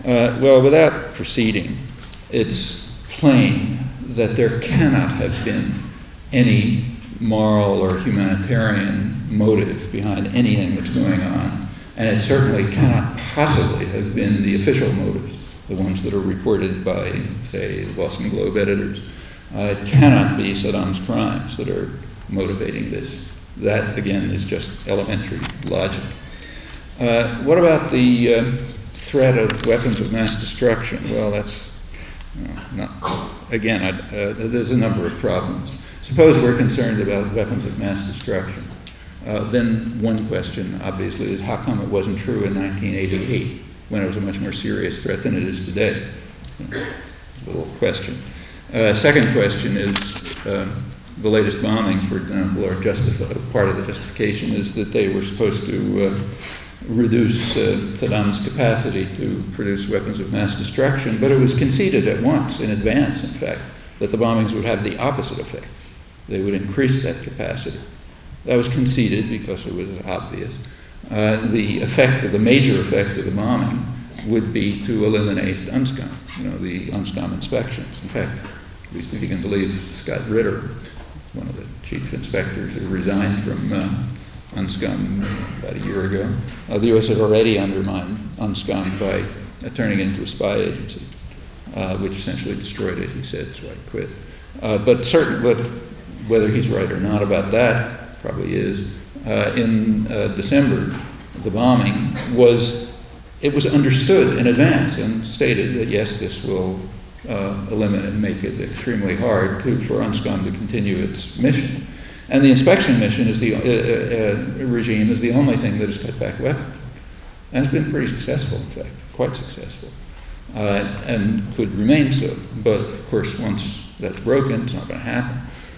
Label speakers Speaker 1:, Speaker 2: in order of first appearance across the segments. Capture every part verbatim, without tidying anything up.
Speaker 1: Uh, well, without proceeding, it's plain that there cannot have been any moral or humanitarian motive behind anything that's going on, and it certainly cannot possibly have been the official motives, the ones that are reported by, say, the Boston Globe editors. Uh, it cannot be Saddam's crimes that are motivating this. That, again, is just elementary logic. Uh, what about the uh, threat of weapons of mass destruction? Well, that's, you know, not, again, I, uh, there's a number of problems. Suppose we're concerned about weapons of mass destruction. Uh, then one question, obviously, is how come it wasn't true in nineteen eighty-eight, when it was a much more serious threat than it is today? You know, it's a little question. Uh, second question is, uh, the latest bombings, for example, are justified. Part of the justification is that they were supposed to uh, reduce uh, Saddam's capacity to produce weapons of mass destruction, but it was conceded at once, in advance, in fact, that the bombings would have the opposite effect. They would increase that capacity. That was conceded because it was obvious. Uh, the effect of the major effect of the bombing would be to eliminate UNSCOM, you know, the UNSCOM inspections. In fact, at least if you can believe Scott Ritter, one of the chief inspectors who resigned from uh, UNSCOM about a year ago, uh, the U S had already undermined UNSCOM by uh, turning it into a spy agency, uh, which essentially destroyed it, he said, so I quit. Uh, but certain, but whether he's right or not about that, probably is, uh, in uh, December, the bombing was, it was understood in advance and stated that yes, this will uh, eliminate and make it extremely hard to, for UNSCOM to continue its mission. And the inspection mission is the uh, uh, regime is the only thing that has cut back weapons. And it's been pretty successful, in fact, quite successful, uh, and could remain so. But of course, once that's broken, it's not going to happen.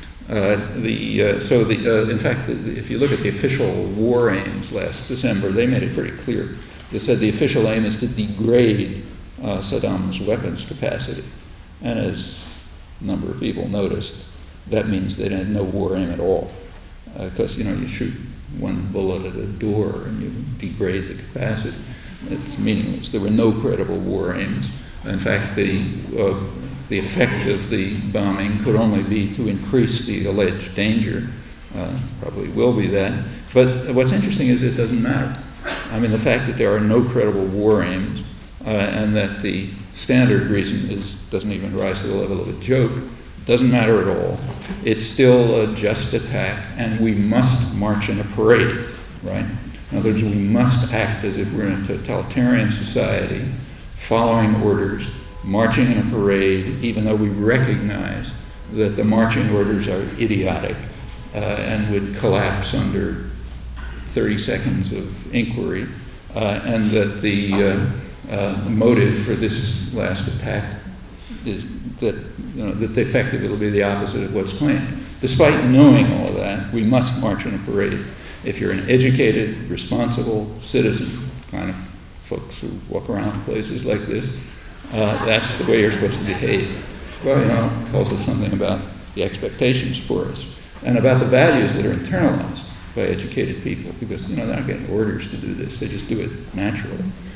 Speaker 1: Uh, the, uh, so, the, uh, in fact, the, if you look at the official war aims last December, they made it pretty clear. They said the official aim is to degrade uh, Saddam's weapons capacity. And as a number of people noticed, that means they had no war aim at all. Because, uh, you know, you shoot one bullet at a door and you degrade the capacity. It's meaningless. There were no credible war aims. In fact, the uh, The effect of the bombing could only be to increase the alleged danger. Uh, probably will be that. But what's interesting is it doesn't matter. I mean, the fact that there are no credible war aims uh, and that the standard reason is, doesn't even rise to the level of a joke doesn't matter at all. It's still a just attack, and we must march in a parade, right? In other words, we must act as if we're in a totalitarian society, following orders, marching in a parade, even though we recognize that the marching orders are idiotic uh, and would collapse under thirty seconds of inquiry, uh, and that the uh, uh, motive for this last attack is that, you know, that the effect of it will be the opposite of what's claimed. Despite knowing all that, we must march in a parade. If you're an educated, responsible citizen, kind of folks who walk around places like this, Uh, that's the way you're supposed to behave. Well, you know, it tells us something about the expectations for us and about the values that are internalized by educated people, because, you know, they're not getting orders to do this. They just do it naturally.